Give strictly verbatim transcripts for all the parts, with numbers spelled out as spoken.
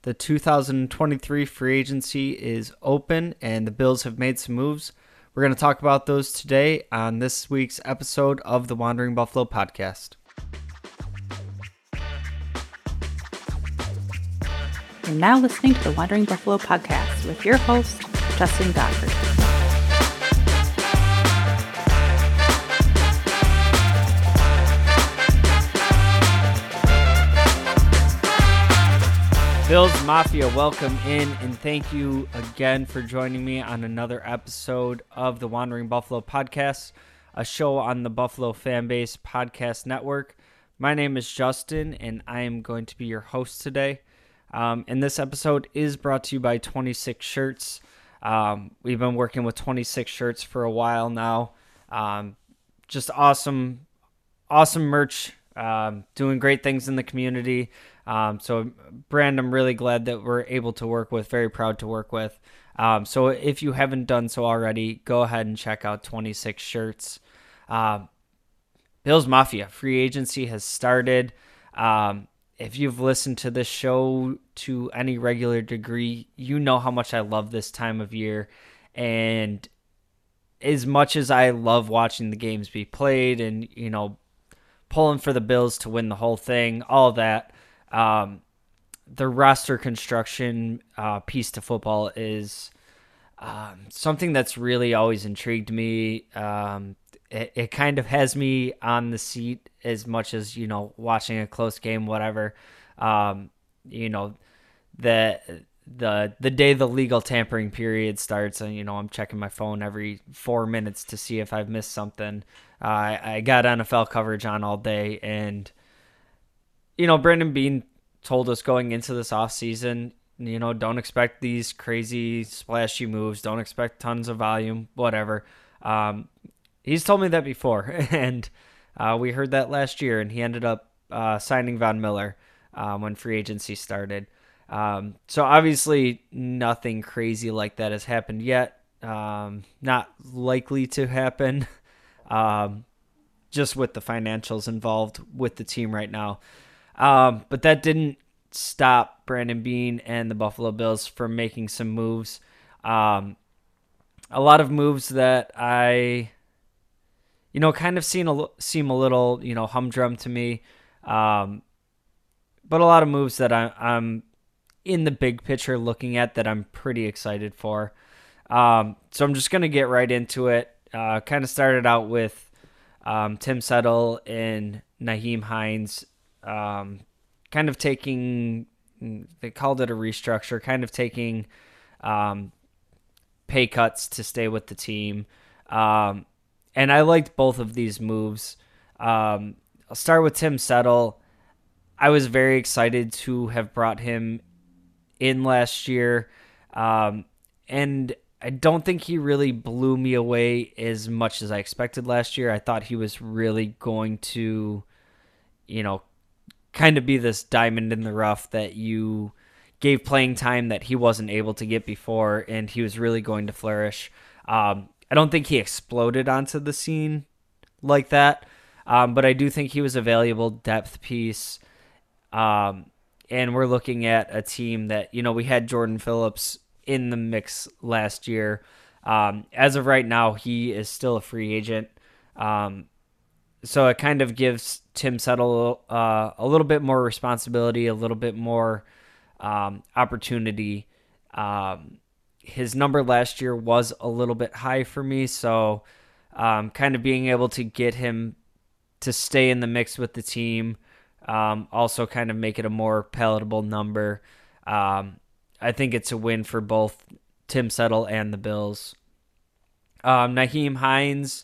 The two thousand twenty-three free agency is open and the Bills have made some moves. We're going to talk about those today on this week's episode of the Wandering Buffalo podcast. You're now listening to the Wandering Buffalo podcast with your host, Justin Godfrey. Bills Mafia, welcome in, and thank you again for joining me on another episode of the Wandering Buffalo podcast, a show on the Buffalo Fanbase Podcast Network. My name is Justin, and I am going to be your host today. Um, and this episode is brought to you by twenty-six Shirts. Um, we've been working with twenty-six Shirts for a while now. Um, just awesome, awesome merch, um, doing great things in the community. Um, so brand I'm really glad that we're able to work with, very proud to work with. Um, so if you haven't done so already, go ahead and check out twenty-six Shirts. Um, Bills Mafia free agency has started. Um, if you've listened to this show to any regular degree, you know how much I love this time of year. And as much as I love watching the games be played and, you know, pulling for the Bills to win the whole thing, all that, Um, the roster construction uh, piece to football is um, something that's really always intrigued me. Um, it, it kind of has me on the seat as much as, you know, watching a close game, whatever. Um, you know, the the the day the legal tampering period starts, and you know, I'm checking my phone every four minutes to see if I've missed something. Uh, I, I got N F L coverage on all day, and you know, Brandon Beane told us going into this offseason, you know, don't expect these crazy splashy moves. Don't expect tons of volume, whatever. Um, he's told me that before, and uh, we heard that last year, and he ended up uh, signing Von Miller uh, when free agency started. Um, so obviously nothing crazy like that has happened yet. Um, not likely to happen, um, just with the financials involved with the team right now. Um, but that didn't stop Brandon Beane and the Buffalo Bills from making some moves. Um, a lot of moves that I, you know, kind of seen a, seem a little, you know, humdrum to me. Um, but a lot of moves that I, I'm in the big picture looking at that I'm pretty excited for. Um, so I'm just going to get right into it. Uh, kind of started out with um, Tim Settle and Nyheim Hines. Um, kind of taking, they called it a restructure, kind of taking um, pay cuts to stay with the team. Um, and I liked both of these moves. Um, I'll start with Tim Settle. I was very excited to have brought him in last year. Um, and I don't think he really blew me away as much as I expected last year. I thought he was really going to, you know, kind of be this diamond in the rough that you gave playing time that he wasn't able to get before, and he was really going to flourish. Um, I don't think he exploded onto the scene like that, um, but I do think he was a valuable depth piece. Um, and we're looking at a team that, you know, we had Jordan Phillips in the mix last year. Um, as of right now, he is still a free agent. Um, So it kind of gives Tim Settle uh, a little bit more responsibility, a little bit more um, opportunity. Um, his number last year was a little bit high for me, so um, kind of being able to get him to stay in the mix with the team, um, also kind of make it a more palatable number. Um, I think it's a win for both Tim Settle and the Bills. Um, Nyheim Hines,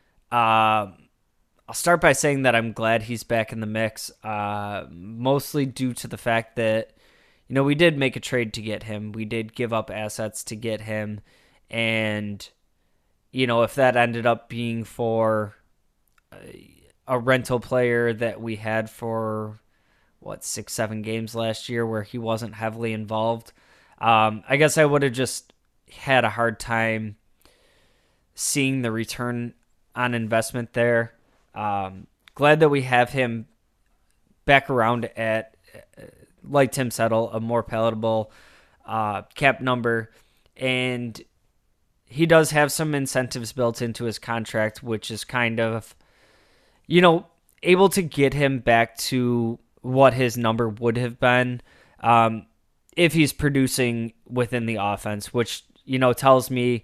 uh, I'll start by saying that I'm glad he's back in the mix, uh, mostly due to the fact that, you know, we did make a trade to get him. We did give up assets to get him. And, you know, if that ended up being for a, a rental player that we had for, what, six, seven games last year where he wasn't heavily involved, um, I guess I would have just had a hard time seeing the return on investment there. Um, glad that we have him back around at like Tim said, a more palatable uh, cap number. And he does have some incentives built into his contract, which is kind of, you know, able to get him back to what his number would have been um, if he's producing within the offense, which, you know, tells me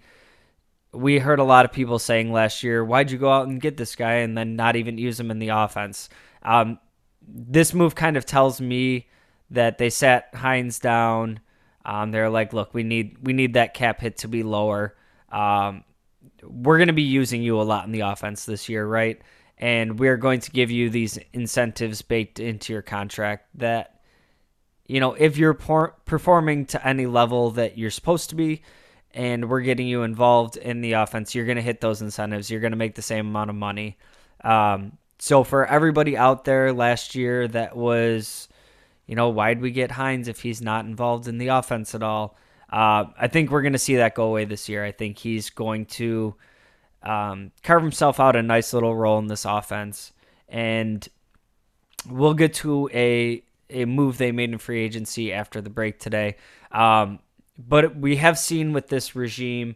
we heard a lot of people saying last year, why'd you go out and get this guy and then not even use him in the offense? Um, this move kind of tells me that they sat Hines down. Um, they're like, look, we need we need that cap hit to be lower. Um, we're going to be using you a lot in the offense this year, right? And we're going to give you these incentives baked into your contract that, you know, if you're por- performing to any level that you're supposed to be, and we're getting you involved in the offense, you're going to hit those incentives. You're going to make the same amount of money. Um, so for everybody out there last year that was, you know, why'd we get Hines if he's not involved in the offense at all? Uh, I think we're going to see that go away this year. I think he's going to um, carve himself out a nice little role in this offense. And we'll get to a, a move they made in free agency after the break today. Um, But we have seen with this regime,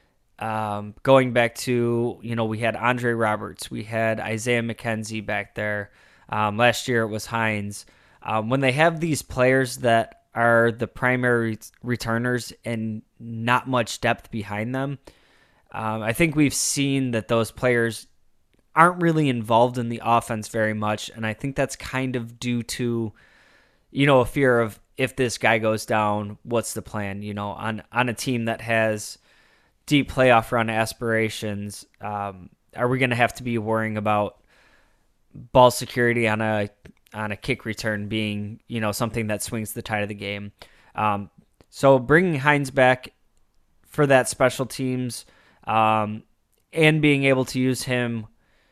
um, going back to, you know, we had Andre Roberts, we had Isaiah McKenzie back there. Um, last year it was Hines. Um, when they have these players that are the primary returners and not much depth behind them, um, I think we've seen that those players aren't really involved in the offense very much. And I think that's kind of due to, you know, a fear of, if this guy goes down, what's the plan? You know, on, on a team that has deep playoff run aspirations, um, are we going to have to be worrying about ball security on a on a kick return being, you know, something that swings the tide of the game? Um, so bringing Hines back for that special teams um, and being able to use him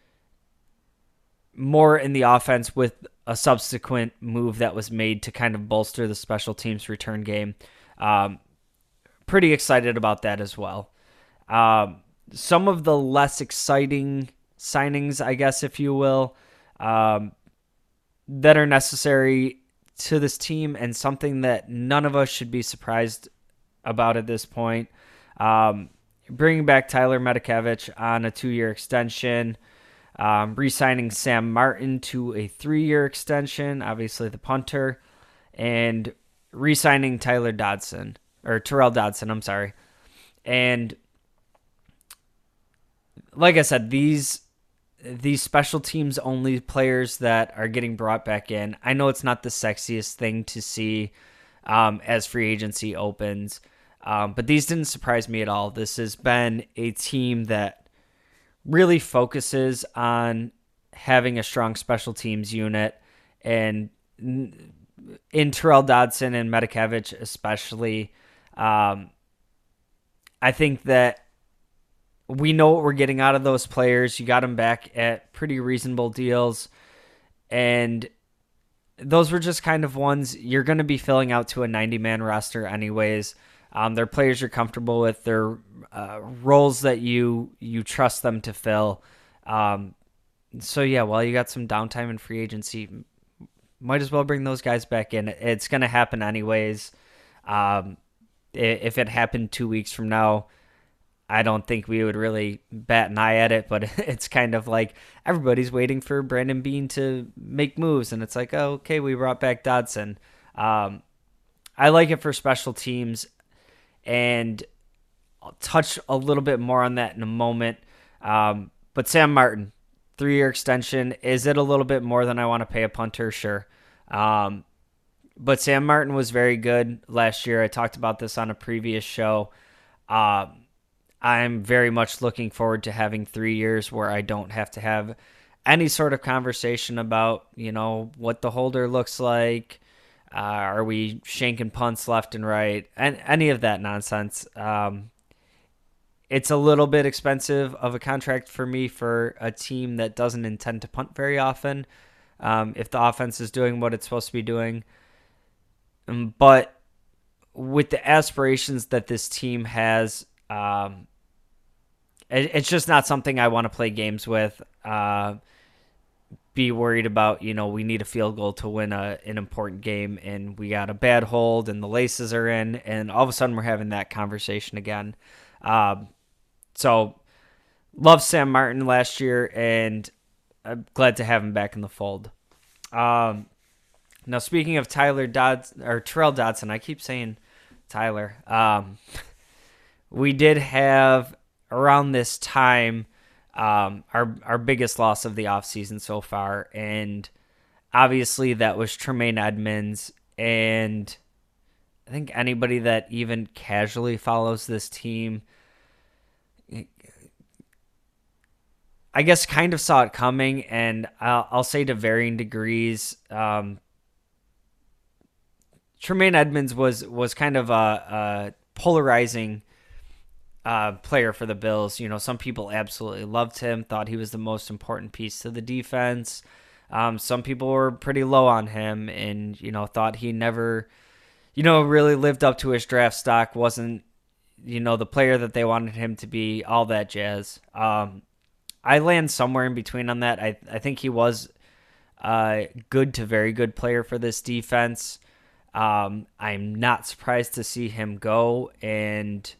more in the offense with a subsequent move that was made to kind of bolster the special teams return game. Um, pretty excited about that as well. Um, some of the less exciting signings, I guess, if you will, um, that are necessary to this team and something that none of us should be surprised about at this point. Um, bringing back Tyler Medikevich on a two-year extension. Um, re-signing Sam Martin to a three-year extension, obviously the punter, and re-signing Tyler Dodson, or Terrell Dodson, I'm sorry. And like I said, these these special teams only players that are getting brought back in, I know it's not the sexiest thing to see um, as free agency opens, um, but these didn't surprise me at all. This has been a team that really focuses on having a strong special teams unit, and in Terrell Dodson and Medikevich especially, um, I think that we know what we're getting out of those players. You got them back at pretty reasonable deals, and those were just kind of ones you're going to be filling out to a ninety-man roster anyways. Um, they're players you're comfortable with. They're uh, roles that you you trust them to fill. Um, so, yeah, while you got some downtime in free agency, might as well bring those guys back in. It's going to happen anyways. Um, if it happened two weeks from now, I don't think we would really bat an eye at it, but it's kind of like everybody's waiting for Brandon Beane to make moves, and it's like, oh, okay, we brought back Dodson. Um, I like it for special teams. And I'll touch a little bit more on that in a moment. Um, but Sam Martin, three-year extension. Is it a little bit more than I want to pay a punter? Sure. Um, but Sam Martin was very good last year. I talked about this on a previous show. Uh, I'm very much looking forward to having three years where I don't have to have any sort of conversation about, you know, what the holder looks like. Uh, are we shanking punts left and right? And any of that nonsense. Um, it's a little bit expensive of a contract for me for a team that doesn't intend to punt very often. Um, if the offense is doing what it's supposed to be doing. Um, but with the aspirations that this team has, um, it, it's just not something I want to play games with. Uh, be worried about, you know, we need a field goal to win a, an important game, and we got a bad hold and the laces are in, and all of a sudden we're having that conversation again. Um, so love Sam Martin last year, and I'm glad to have him back in the fold. Um, now speaking of Tyler Dodson, or Terrell Dodson, I keep saying Tyler. Um, we did have around this time um, our our biggest loss of the offseason so far, and obviously that was Tremaine Edmunds. And I think anybody that even casually follows this team, I guess, kind of saw it coming, and I'll, I'll say to varying degrees. Um, Tremaine Edmunds was was kind of a, a polarizing uh, player for the Bills. You know, some people absolutely loved him, thought he was the most important piece to the defense. Um, some people were pretty low on him, and you know, thought he never, you know, really lived up to his draft stock. Wasn't, you know, the player that they wanted him to be. All that jazz. Um, I land somewhere in between on that. I I think he was a good to very good player for this defense. Um, I'm not surprised to see him go, and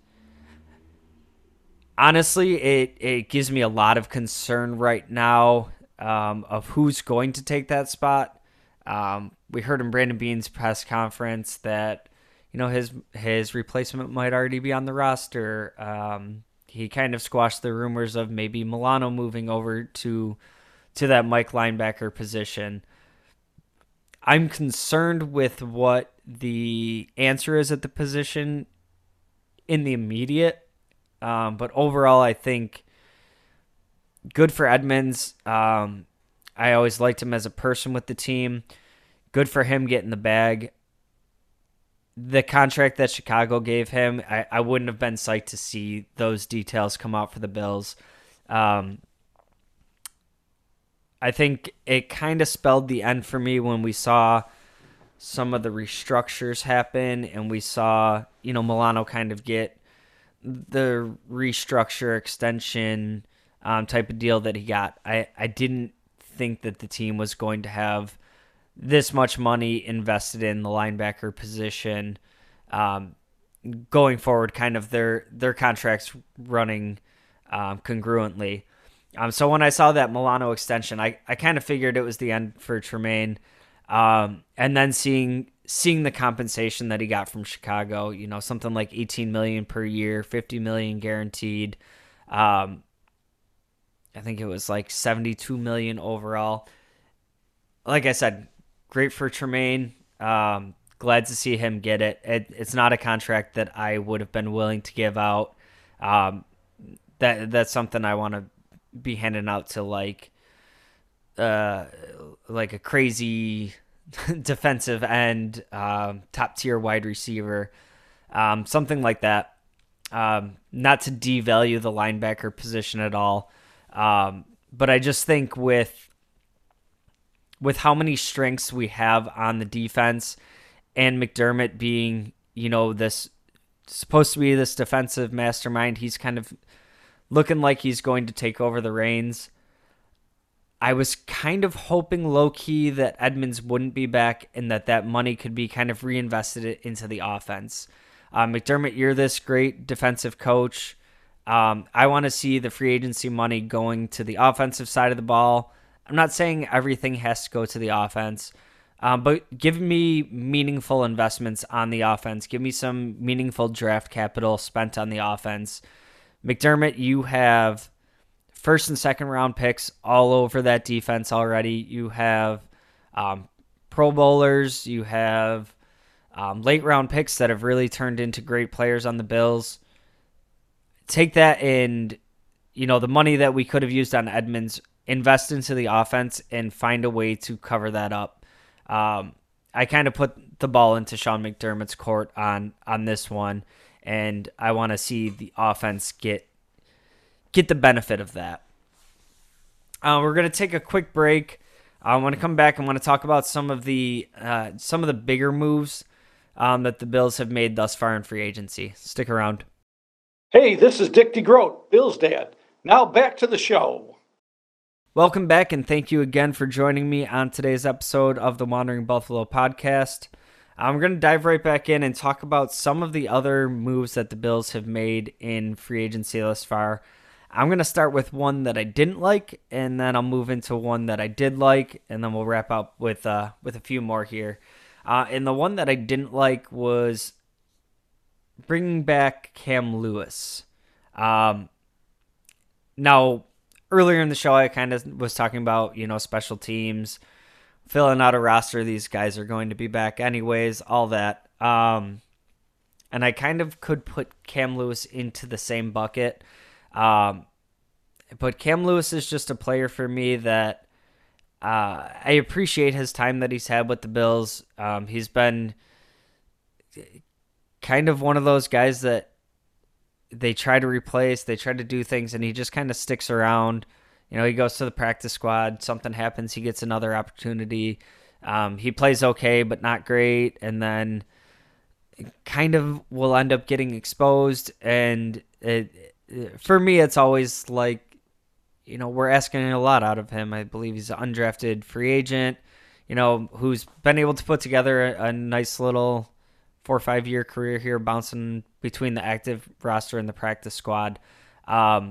honestly, it, it gives me a lot of concern right now um, of who's going to take that spot. Um, we heard in Brandon Beane's press conference that, you know, his his replacement might already be on the roster. Um, he kind of squashed the rumors of maybe Milano moving over to to that Mike linebacker position. I'm concerned with what the answer is at the position in the immediate. Um, but overall, I think good for Edmunds. Um, I always liked him as a person with the team. Good for him getting the bag. The contract that Chicago gave him, I, I wouldn't have been psyched to see those details come out for the Bills. Um, I think it kind of spelled the end for me when we saw some of the restructures happen, and we saw, you know, Milano kind of get the restructure extension um, type of deal that he got. I, I didn't think that the team was going to have this much money invested in the linebacker position um, going forward, kind of their, their contracts running um, congruently. Um, so when I saw that Milano extension, I, I kind of figured it was the end for Tremaine. Um, and then seeing seeing the compensation that he got from Chicago, you know, something like eighteen million dollars per year, fifty million dollars guaranteed. Um, I think it was like seventy-two million dollars overall. Like I said, great for Tremaine. Um, glad to see him get it. it. It's not a contract that I would have been willing to give out. Um, that that's something I want to be handing out to like uh like a crazy defensive end, um, top tier wide receiver, um, something like that. Um, not to devalue the linebacker position at all, um, but I just think with with how many strengths we have on the defense, and McDermott being, you know, this supposed to be this defensive mastermind, he's kind of looking like he's going to take over the reins. I was kind of hoping low-key that Edmunds wouldn't be back and that that money could be kind of reinvested into the offense. Uh, McDermott, you're this great defensive coach. Um, I want to see the free agency money going to the offensive side of the ball. I'm not saying everything has to go to the offense, um, but give me meaningful investments on the offense. Give me some meaningful draft capital spent on the offense. McDermott, you have first and second round picks all over that defense already. You have um, Pro Bowlers. You have um, late round picks that have really turned into great players on the Bills. Take that and, you know, the money that we could have used on Edmunds, invest into the offense and find a way to cover that up. Um, I kind of put the ball into Sean McDermott's court on on this one, and I want to see the offense get get the benefit of that. Uh, we're going to take a quick break. I want to come back and want to talk about some of the uh, some of the bigger moves um, that the Bills have made thus far in free agency. Stick around. Hey, this is Dick DeGroat, Bill's dad. Now back to the show. Welcome back, and thank you again for joining me on today's episode of the Wandering Buffalo podcast. I'm going to dive right back in and talk about some of the other moves that the Bills have made in free agency thus far. I'm going to start with one that I didn't like, and then I'll move into one that I did like, and then we'll wrap up with uh, with a few more here. Uh, and the one that I didn't like was bringing back Cam Lewis. Um, now, earlier in the show, I kind of was talking about, you know, special teams, filling out a roster. These guys are going to be back anyways, all that. Um, and I kind of could put Cam Lewis into the same bucket. Um, but Cam Lewis is just a player for me that uh, I appreciate his time that he's had with the Bills. Um, he's been kind of one of those guys that they try to replace, they try to do things, and he just kind of sticks around. You know, he goes to the practice squad, something happens, he gets another opportunity. Um, he plays okay, but not great, and then kind of will end up getting exposed. And it, it, for me, it's always like, you know, we're asking a lot out of him. I believe he's an undrafted free agent, you know, who's been able to put together a, a nice little four or five year career here, bouncing between the active roster and the practice squad. Um,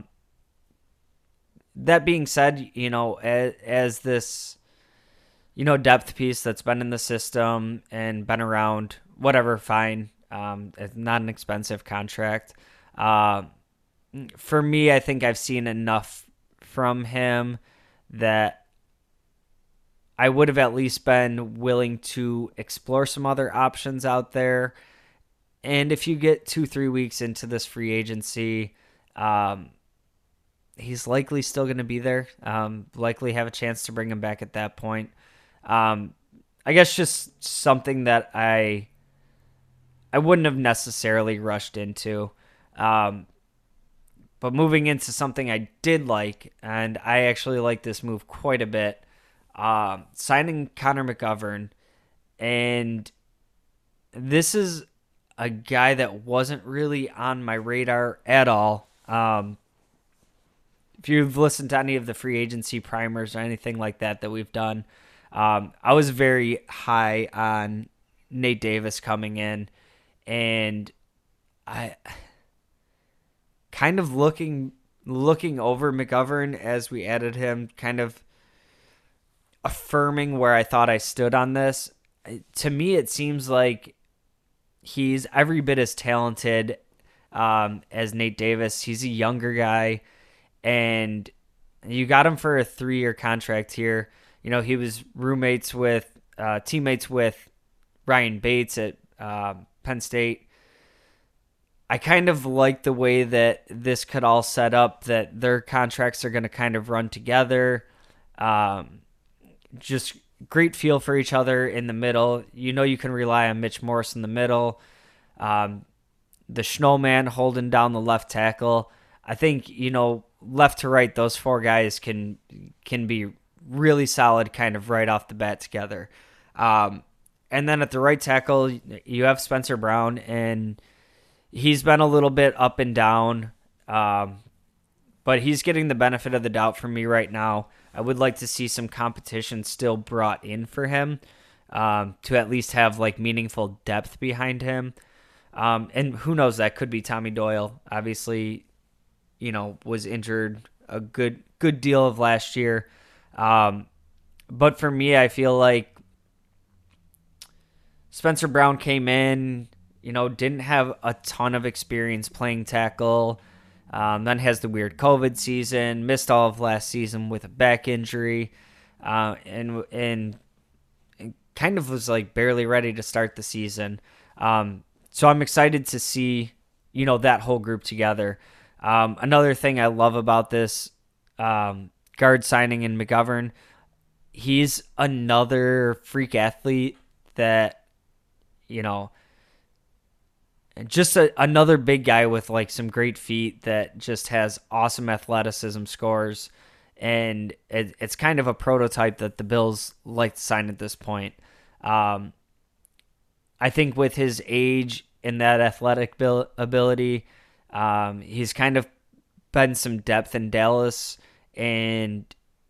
that being said, you know, as, as this, you know, depth piece that's been in the system and been around, whatever, fine. Um, it's not an expensive contract. Uh, for me, I think I've seen enough from him that I would have at least been willing to explore some other options out there. And if you get two, three weeks into this free agency, um, he's likely still going to be there. Um, likely have a chance to bring him back at that point. Um, I guess just something that I I wouldn't have necessarily rushed into. Um, but moving into something I did like, and I actually like this move quite a bit, um, signing Connor McGovern. And this is a guy that wasn't really on my radar at all. Um, if you've listened to any of the free agency primers or anything like that that we've done, um, I was very high on Nate Davis coming in, and I kind of looking looking over McGovern as we added him, kind of affirming where I thought I stood on this. To me, it seems like he's every bit as talented um, as Nate Davis. He's a younger guy, and you got him for a three-year contract here. You know, he was roommates with, uh, teammates with Ryan Bates at uh, Penn State. I kind of like the way that this could all set up, that their contracts are going to kind of run together. Um, just great feel for each other in the middle. You know, you can rely on Mitch Morse in the middle. Um, the Snowman holding down the left tackle. I think, you know, left to right, those four guys can can be really solid kind of right off the bat together. Um, and then at the right tackle, you have Spencer Brown, and he's been a little bit up and down, um, but he's getting the benefit of the doubt from me right now. I would like to see some competition still brought in for him, um, to at least have like meaningful depth behind him. Um, and who knows, that could be Tommy Doyle. Obviously, you know, was injured a good good deal of last year. Um, but for me, I feel like Spencer Brown came in, you know, didn't have a ton of experience playing tackle. Um, then has the weird COVID season, missed all of last season with a back injury, uh, and and kind of was like barely ready to start the season. Um, so I'm excited to see, you know, that whole group together. Um, another thing I love about this um, guard signing in McGovern, he's another freak athlete that, you know, just a, another big guy with like some great feet that just has awesome athleticism scores. And it, it's kind of a prototype that the Bills like to sign at this point. Um, I think with his age and that athletic bil- ability, um, he's kind of been some depth in Dallas, and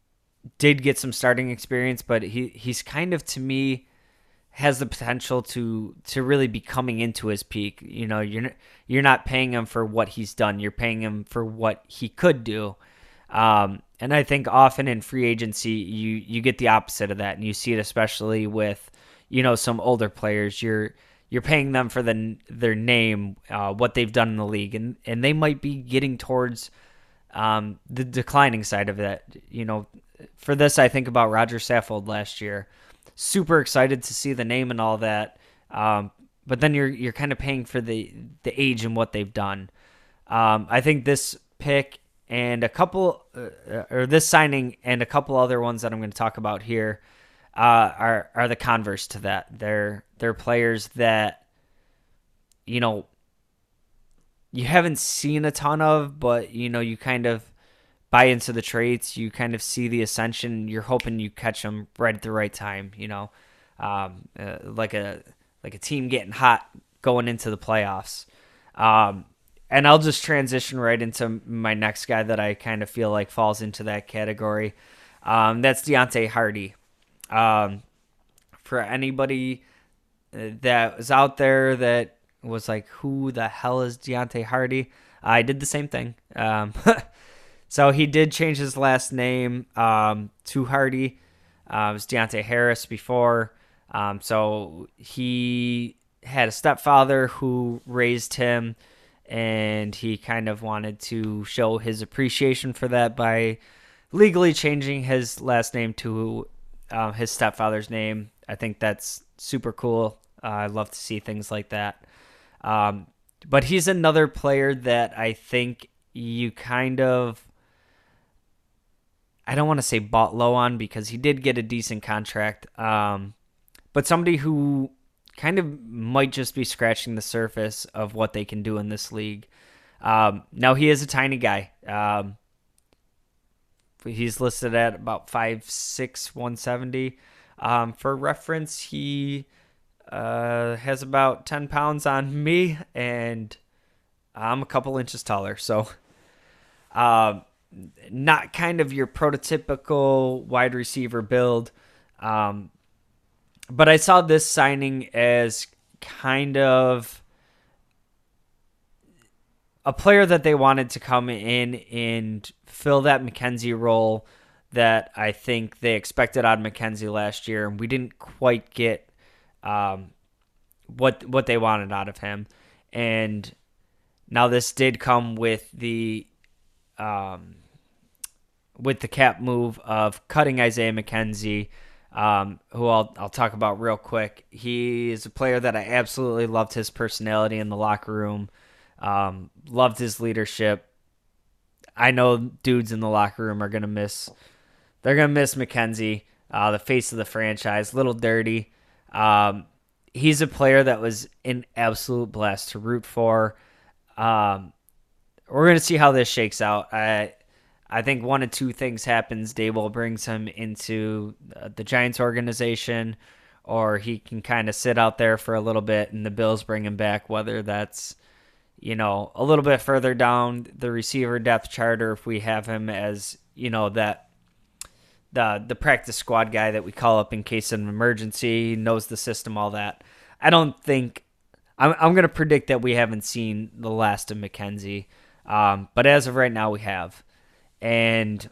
did get some starting experience, but he he's kind of, to me, has the potential to to really be coming into his peak. You know, you're you're not paying him for what he's done. You're paying him for what he could do. Um, and I think often in free agency, you you get the opposite of that, and you see it especially with, you know, some older players. You're you're paying them for the their name, uh, what they've done in the league, and and they might be getting towards um, the declining side of that. You know, for this, I think about Roger Saffold last year. Super excited to see the name and all that, um, but then you're you're kind of paying for the the age and what they've done. Um, I think this pick and a couple, uh, or this signing and a couple other ones that I'm going to talk about here, uh, are are the converse to that. They're they're players that, you know, you haven't seen a ton of, but you know you kind of buy into the traits. You kind of see the ascension. You're hoping you catch them right at the right time. You know, um, uh, like a like a team getting hot going into the playoffs. Um, and I'll just transition right into my next guy that I kind of feel like falls into that category. Um, that's Deonte Harty. Um, for anybody that was out there that was like, who the hell is Deonte Harty? I did the same thing. Um, So he did change his last name um, to Harty. Uh, it was Deonte Harris before. Um, so he had a stepfather who raised him, and he kind of wanted to show his appreciation for that by legally changing his last name to uh, his stepfather's name. I think that's super cool. Uh, I love to see things like that. Um, but he's another player that I think you kind of, I don't want to say bought low on, because he did get a decent contract, um, but somebody who kind of might just be scratching the surface of what they can do in this league. Um, now, he is a tiny guy. Um, he's listed at about five six, one seventy. Um, for reference, he uh, has about ten pounds on me, and I'm a couple inches taller. So, um, not kind of your prototypical wide receiver build. Um, but I saw this signing as kind of a player that they wanted to come in and fill that McKenzie role that I think they expected out of McKenzie last year, and we didn't quite get um, what what they wanted out of him. And now this did come with the Um, with the cap move of cutting Isaiah McKenzie, um, who I'll I'll talk about real quick. He is a player that I absolutely loved his personality in the locker room, um, loved his leadership. I know dudes in the locker room are gonna miss, they're gonna miss McKenzie, uh, the face of the franchise, little dirty. Um, he's a player that was an absolute blast to root for. Um, We're going to see how this shakes out. I I think one of two things happens. Daboll brings him into the Giants organization, or he can kind of sit out there for a little bit and the Bills bring him back, whether that's, you know, a little bit further down the receiver depth chart, or if we have him as, you know, that the the practice squad guy that we call up in case of an emergency, knows the system, all that. I don't think, I'm, I'm going to predict that we haven't seen the last of McKenzie. Um, but as of right now, we have. And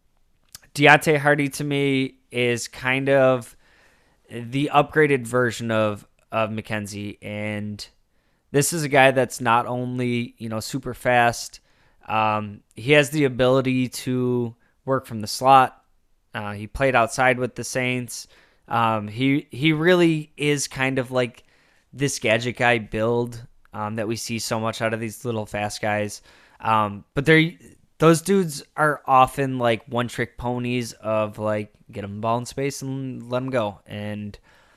Deonte Harty, to me, is kind of the upgraded version of, of McKenzie. And this is a guy that's not only, you know, super fast. Um, he has the ability to work from the slot. Uh, he played outside with the Saints. Um, he he really is kind of like this gadget guy build um, that we see so much out of these little fast guys. Um, but they're, those dudes are often like one-trick ponies of like, get them the ball in space and let them go. And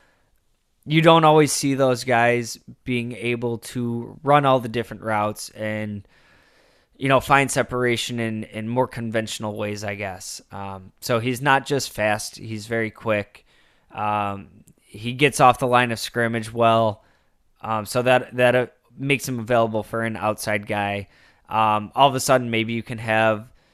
you don't always see those guys being able to run all the different routes and, you know, find separation in, in more conventional ways, I guess. Um, so he's not just fast, he's very quick. Um, he gets off the line of scrimmage well. Um, so that, that uh, makes him available for an outside guy. Um, all of a sudden, maybe you can have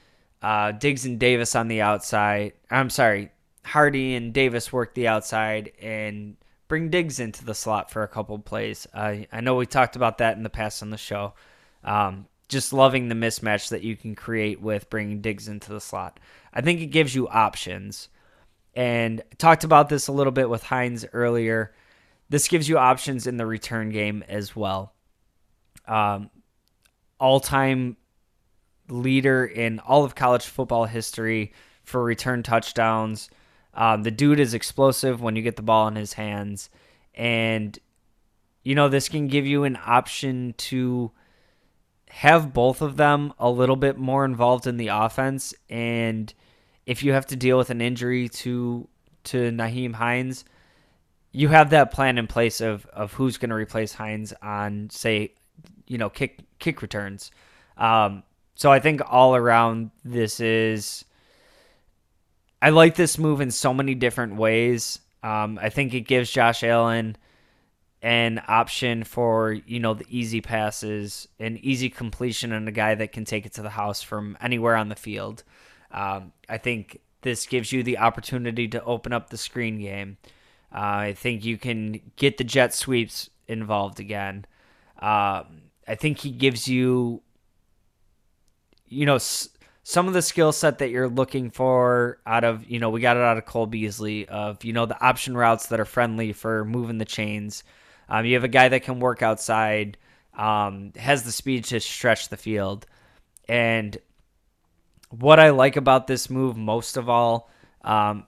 uh, Diggs and Davis on the outside. I'm sorry, Hardy and Davis work the outside and bring Diggs into the slot for a couple plays. Uh, I know we talked about that in the past on the show. Um, just loving the mismatch that you can create with bringing Diggs into the slot. I think it gives you options. And I talked about this a little bit with Hines earlier. This gives you options in the return game as well. Um, all-time leader in all of college football history for return touchdowns. Um, the dude is explosive when you get the ball in his hands. And, you know, this can give you an option to have both of them a little bit more involved in the offense. And if you have to deal with an injury to to Nyheim Hines, you have that plan in place of, of who's going to replace Hines on, say, you know, kick kick returns. Um, so I think all around this is, I like this move in so many different ways. Um, I think it gives Josh Allen an option for, you know, the easy passes, an easy completion, and a guy that can take it to the house from anywhere on the field. Um, I think this gives you the opportunity to open up the screen game. Uh, I think you can get the jet sweeps involved again. Uh, I think he gives you, you know, s- some of the skill set that you're looking for out of, you know, we got it out of Cole Beasley of, you know, the option routes that are friendly for moving the chains. Um, you have a guy that can work outside, um, has the speed to stretch the field. And what I like about this move most of all, um,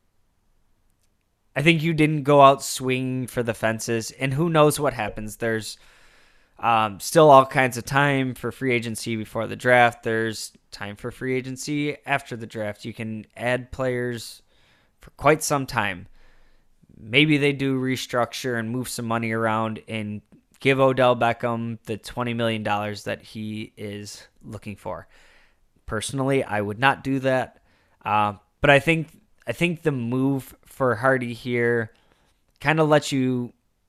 I think you didn't go out swinging for the fences, and who knows what happens. There's um, still all kinds of time for free agency before the draft. There's time for free agency after the draft. You can add players for quite some time. Maybe they do restructure and move some money around and give Odell Beckham the twenty million dollars that he is looking for. Personally, I would not do that. Uh, but I think I think the move for Hardy here kind of lets you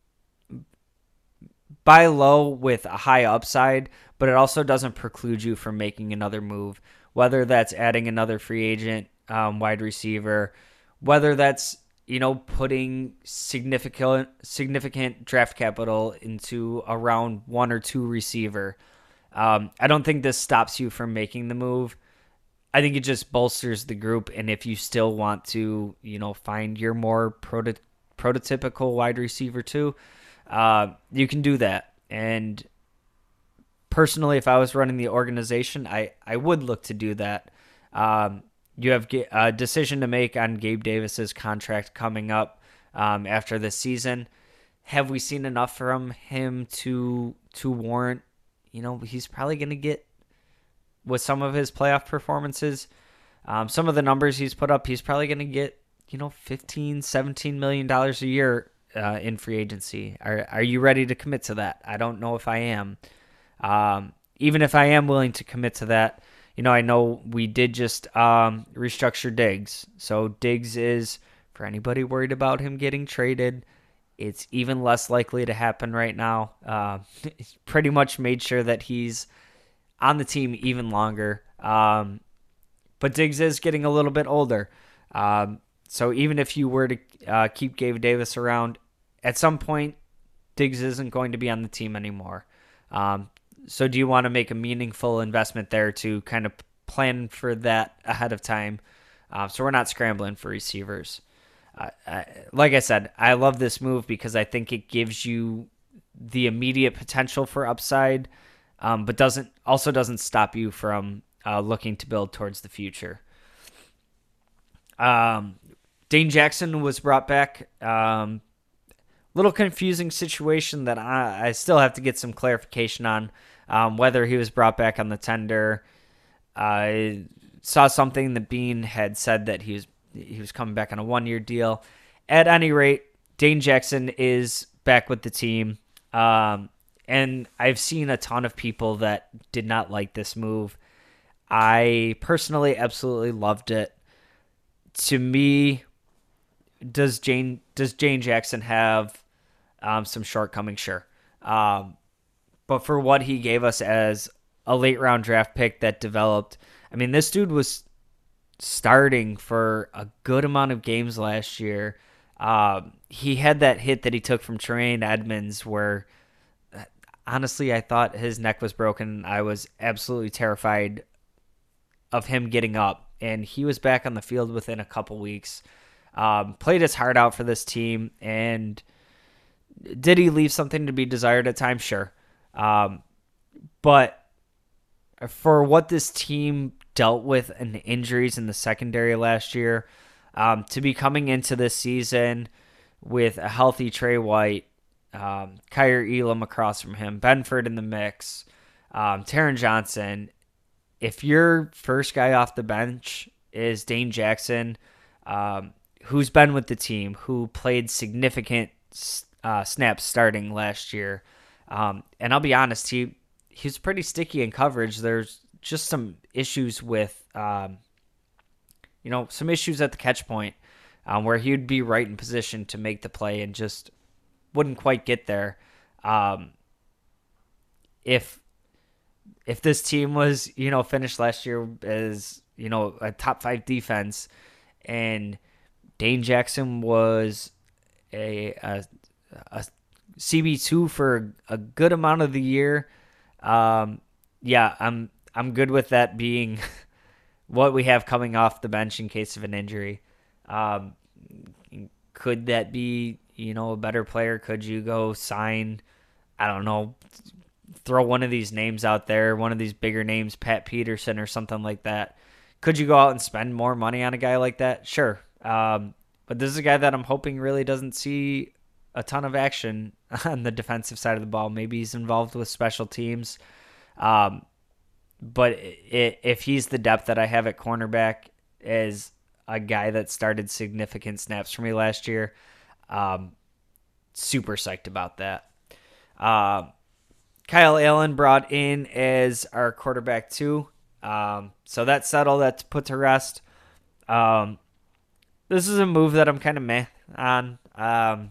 buy low with a high upside, but it also doesn't preclude you from making another move, whether that's adding another free agent um, wide receiver, whether that's, you know, putting significant significant draft capital into a round one or two receiver. Um, I don't think this stops you from making the move. I think it just bolsters the group, and if you still want to, you know, find your more proto- prototypical wide receiver too, uh, you can do that. And personally, if I was running the organization, I, I would look to do that. Um, you have a decision to make on Gabe Davis's contract coming up um, after this season. Have we seen enough from him to to warrant, you know, he's probably going to get, with some of his playoff performances, um, some of the numbers he's put up, he's probably going to get, you know, fifteen, seventeen million dollars a year uh, in free agency. Are are you ready to commit to that? I don't know if I am. Um, even if I am willing to commit to that, you know, I know we did just um, restructure Diggs. So Diggs is, for anybody worried about him getting traded, it's even less likely to happen right now. Uh, pretty much made sure that he's on the team even longer. Um, but Diggs is getting a little bit older. Um, so even if you were to uh, keep Gabe Davis around, at some point, Diggs isn't going to be on the team anymore. Um, so do you want to make a meaningful investment there to kind of plan for that ahead of time? Uh, so we're not scrambling for receivers. Uh, I, like I said, I love this move because I think it gives you the immediate potential for upside, Um, but doesn't also doesn't stop you from uh, looking to build towards the future. Um, Dane Jackson was brought back. Um, little confusing situation that I, I still have to get some clarification on um, whether he was brought back on the tender. I saw something that Bean had said that he was he was coming back on a one-year deal. At any rate, Dane Jackson is back with the team. Um, And I've seen a ton of people that did not like this move. I personally absolutely loved it. To me, does Jane does Jane Jackson have um, some shortcomings? Sure. Um, but for what he gave us as a late round draft pick that developed, I mean, this dude was starting for a good amount of games last year. Um, he had that hit that he took from Tremaine Edmonds where, honestly, I thought his neck was broken. I was absolutely terrified of him getting up, and he was back on the field within a couple weeks. Um, played his heart out for this team, and did he leave something to be desired at times? Sure. Um, but for what this team dealt with and the injuries in the secondary last year, um, to be coming into this season with a healthy Trey White, um, Kyer Elam across from him, Benford in the mix, um, Taron Johnson. If your first guy off the bench is Dane Jackson, um, who's been with the team, who played significant uh, snaps starting last year, um, and I'll be honest, he he's pretty sticky in coverage. There's just some issues with, um, you know, some issues at the catch point um, where he would be right in position to make the play and just wouldn't quite get there. Um, if if this team was, you know, finished last year as, you know, a top five defense, and Dane Jackson was a, a, a C B two for a good amount of the year, um, yeah, I'm I'm good with that being what we have coming off the bench in case of an injury. Um, could that be, you know, a better player? Could you go sign, I don't know, throw one of these names out there, one of these bigger names, Pat Peterson or something like that? Could you go out and spend more money on a guy like that? Sure. Um, but this is a guy that I'm hoping really doesn't see a ton of action on the defensive side of the ball. Maybe he's involved with special teams. Um, but it, if he's the depth that I have at cornerback as a guy that started significant snaps for me last year, um, super psyched about that. Uh, Kyle Allen brought in as our quarterback too. Um, so that's settled. That's put to rest. Um, this is a move that I'm kind of meh on. Um,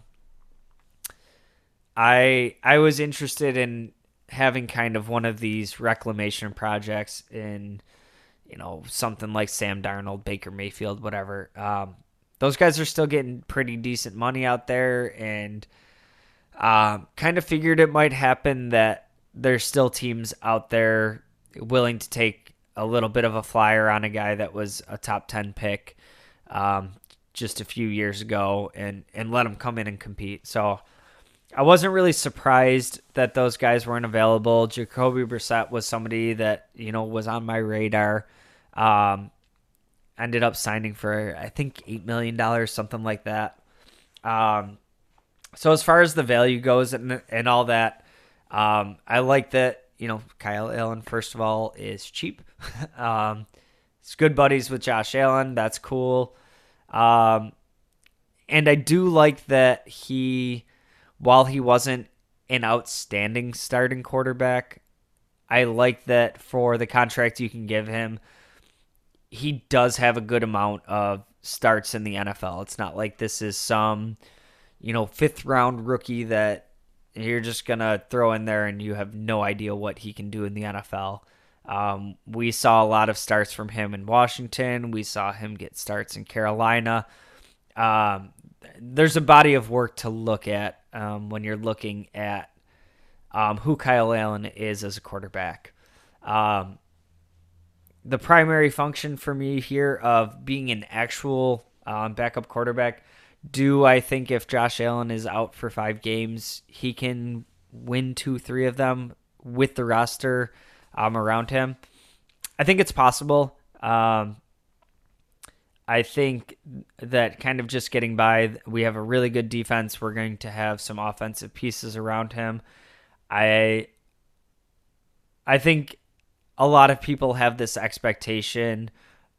I I was interested in having kind of one of these reclamation projects in, you know, something like Sam Darnold, Baker Mayfield, whatever. Um, those guys are still getting pretty decent money out there, and um, kind of figured it might happen that there's still teams out there willing to take a little bit of a flyer on a guy that was a top ten pick um, just a few years ago and, and let him come in and compete. So I wasn't really surprised that those guys weren't available. Jacoby Brissett was somebody that, you know, was on my radar. Um, ended up signing for, I think, eight million dollars, something like that. Um, so as far as the value goes and, and all that, um, I like that, you know, Kyle Allen, first of all, is cheap. um, it's good buddies with Josh Allen. That's cool. Um, and I do like that he, while he wasn't an outstanding starting quarterback, I like that for the contract you can give him, he does have a good amount of starts in the N F L. It's not like this is some, you know, fifth round rookie that you're just going to throw in there and you have no idea what he can do in the N F L. Um, we saw a lot of starts from him in Washington. We saw him get starts in Carolina. Um, there's a body of work to look at um, when you're looking at um, who Kyle Allen is as a quarterback. Um, the primary function for me here of being an actual um, backup quarterback, do I think if Josh Allen is out for five games, he can win two, three of them with the roster um, around him? I think it's possible. Um, I think that kind of just getting by, we have a really good defense. We're going to have some offensive pieces around him. I I think a lot of people have this expectation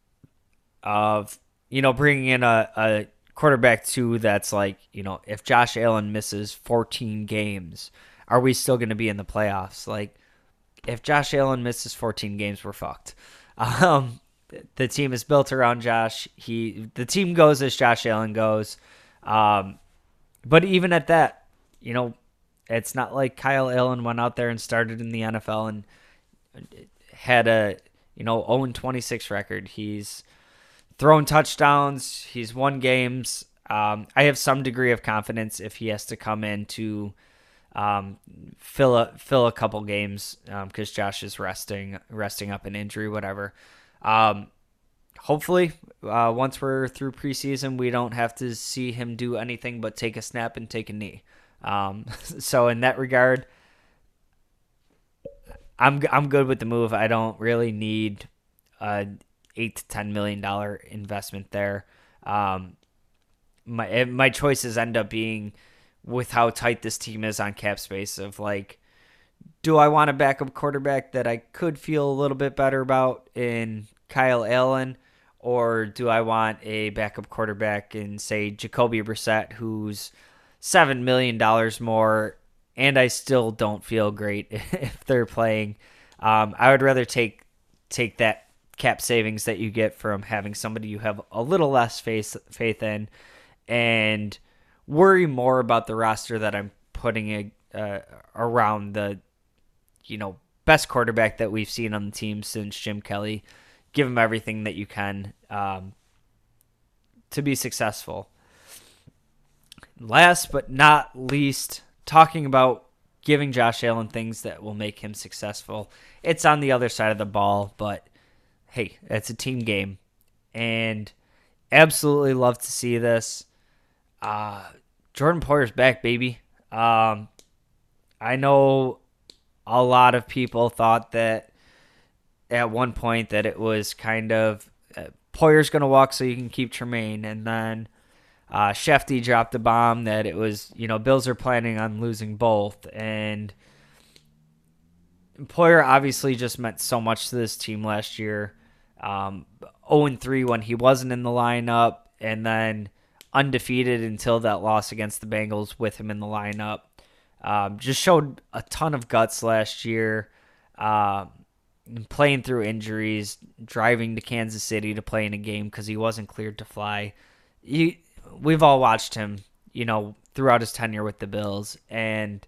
of, you know, bringing in a, a quarterback too that's like, you know, if Josh Allen misses fourteen games, are we still going to be in the playoffs? Like, if Josh Allen misses fourteen games, we're fucked. Um, the team is built around Josh. He, the team goes as Josh Allen goes. Um, but even at that, you know, it's not like Kyle Allen went out there and started in the N F L and had a, you know, oh and twenty-six record. He's thrown touchdowns. He's won games. Um, I have some degree of confidence if he has to come in to um, fill a fill a couple games because um, Josh is resting resting up an injury, whatever. Um, hopefully, uh, once we're through preseason, we don't have to see him do anything but take a snap and take a knee. Um, so in that regard, I'm I'm good with the move. I don't really need a eight to ten million dollar investment there. Um, my my choices end up being with how tight this team is on cap space. Of like, do I want a backup quarterback that I could feel a little bit better about in Kyle Allen, or do I want a backup quarterback in, say, Jacoby Brissett, who's seven million dollars more, and I still don't feel great if they're playing. Um, I would rather take take that cap savings that you get from having somebody you have a little less faith, faith in and worry more about the roster that I'm putting uh, around the, you know, best quarterback that we've seen on the team since Jim Kelly. Give him everything that you can um, to be successful. Last but not least, talking about giving Josh Allen things that will make him successful. It's on the other side of the ball, but hey, it's a team game. And absolutely love to see this. Uh, Jordan Poyer's back, baby. Um, I know a lot of people thought that at one point that it was kind of uh, Poyer's going to walk so you can keep Tremaine. And then uh, Shefty dropped a bomb that it was, you know, Bills are planning on losing both. And Poyer obviously just meant so much to this team last year. Um, oh and three when he wasn't in the lineup, and then undefeated until that loss against the Bengals with him in the lineup. Um, just showed a ton of guts last year, uh, playing through injuries, driving to Kansas City to play in a game because he wasn't cleared to fly. He, we've all watched him, you know, throughout his tenure with the Bills, and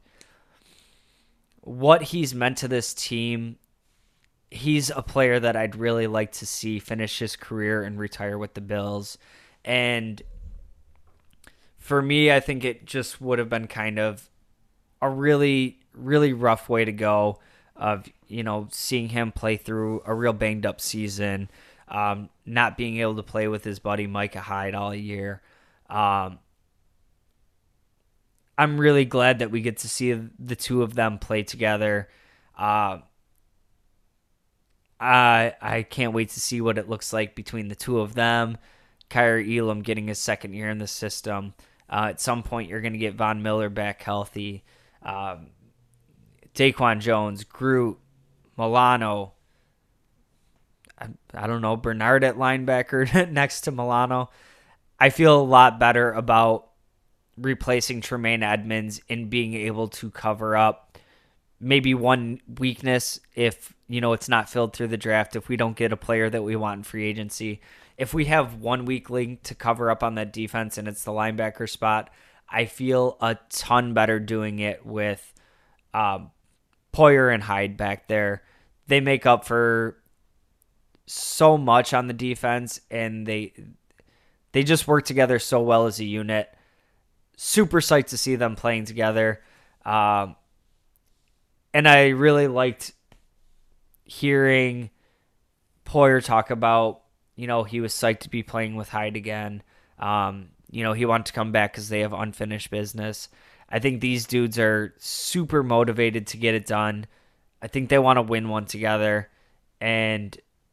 what he's meant to this team. He's a player that I'd really like to see finish his career and retire with the Bills. And for me, I think it just would have been kind of a really, really rough way to go of, you know, seeing him play through a real banged up season, um, not being able to play with his buddy Micah Hyde all year. Um, I'm really glad that we get to see the two of them play together. Uh, I I can't wait to see what it looks like between the two of them. Kaiir Elam getting his second year in the system. Uh, at some point, you're going to get Von Miller back healthy. Um, Daquan Jones, Groot, Milano. I, I don't know, Bernard at linebacker next to Milano. I feel a lot better about replacing Tremaine Edmunds and being able to cover up maybe one weakness if, you know, it's not filled through the draft, if we don't get a player that we want in free agency. If we have one weak link to cover up on that defense and it's the linebacker spot, I feel a ton better doing it with um, Poyer and Hyde back there. They make up for so much on the defense, and they they just work together so well as a unit. Super psyched to see them playing together. Um, and I really liked hearing Poyer talk about, you know, he was psyched to be playing with Hyde again. Um, you know, he wanted to come back because they have unfinished business. I think these dudes are super motivated to get it done. I think they want to win one together. And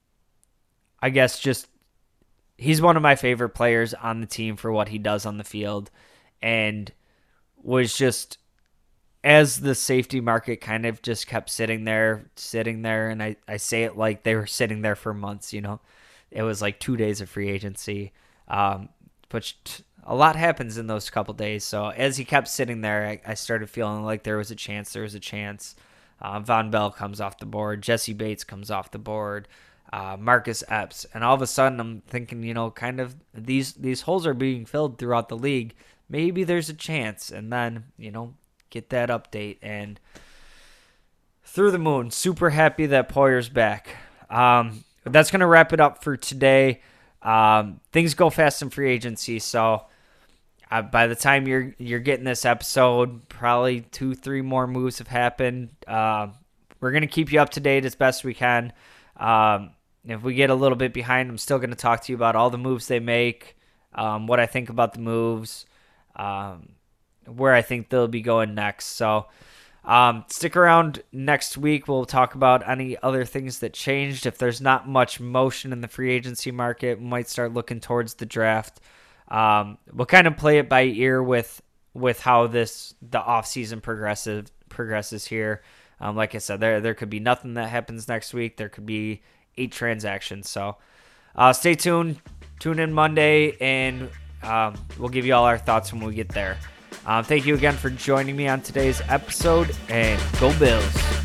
I guess just he's one of my favorite players on the team for what he does on the field. And was just, as the safety market kind of just kept sitting there, sitting there, and I, I say it like they were sitting there for months, you know. It was like two days of free agency, um, which a lot happens in those couple days. So as he kept sitting there, I, I started feeling like there was a chance, there was a chance. Uh, Von Bell comes off the board. Jesse Bates comes off the board. Uh, Marcus Epps. And all of a sudden I'm thinking, you know, kind of these, these holes are being filled throughout the league. Maybe there's a chance. And then, you know, get that update. And through the moon, super happy that Poyer's back. um, that's going to wrap it up for today. Um, things go fast in free agency, so uh, by the time you're you're getting this episode, probably two, three more moves have happened. Uh, we're going to keep you up to date as best we can. Um, if we get a little bit behind, I'm still going to talk to you about all the moves they make, um, what I think about the moves, um, where I think they'll be going next. So um, stick around next week. We'll talk about any other things that changed. If there's not much motion in the free agency market, we might start looking towards the draft. Um, we'll kind of play it by ear with with how this the offseason progressive progresses here. Um, like I said, there there could be nothing that happens next week. There could be eight transactions. So uh, stay tuned. Tune in Monday, and um, we'll give you all our thoughts when we get there. Um, thank you again for joining me on today's episode, and go Bills.